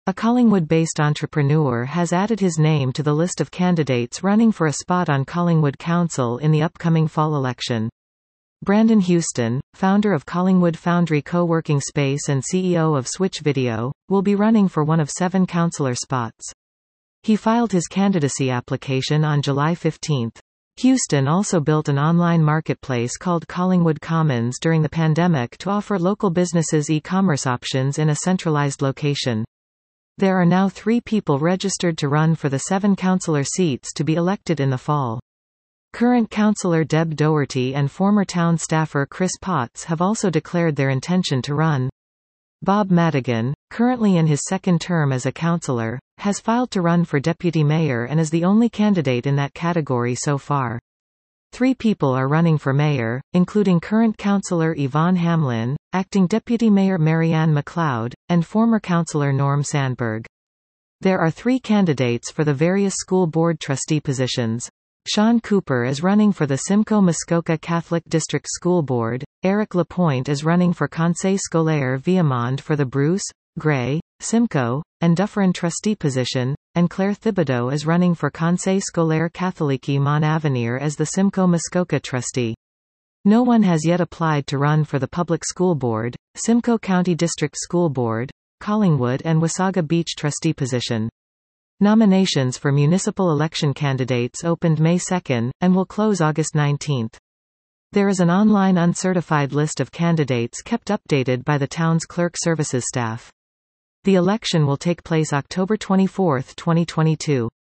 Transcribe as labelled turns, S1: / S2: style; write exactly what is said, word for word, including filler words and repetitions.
S1: A Collingwood-based entrepreneur has added his name to the list of candidates running for a spot on Collingwood Council in the upcoming fall election. Brandon Houston, founder of Collingwood Foundry co-working space and C E O of Switch Video, will be running for one of seven councillor spots. He filed his candidacy application on July fifteenth. Houston also built an online marketplace called Collingwood Commons during the pandemic to offer local businesses e-commerce options in a centralized location. There are now three people registered to run for the seven councillor seats to be elected in the fall. Current councillor Deb Doherty and former town staffer Chris Potts have also declared their intention to run. Bob Madigan, currently in his second term as a councillor, has filed to run for deputy mayor and is the only candidate in that category so far. Three people are running for mayor, including current councillor Yvonne Hamlin, acting deputy mayor Marianne McLeod, and former councillor Norm Sandberg. There are three candidates for the various school board trustee positions. Sean Cooper is running for the Simcoe Muskoka Catholic District School Board, Eric Lapointe is running for Conseil Scolaire Viamonde for the Bruce, Gray, Simcoe, and Dufferin trustee position, and Claire Thibodeau is running for Conseil Scolaire Catholique Mont Avenir as the Simcoe Muskoka trustee. No one has yet applied to run for the Public School Board, Simcoe County District School Board, Collingwood and Wasaga Beach trustee position. Nominations for municipal election candidates opened May second, and will close August nineteenth. There is an online uncertified list of candidates kept updated by the town's clerk services staff. The election will take place October twenty-fourth, twenty twenty-two.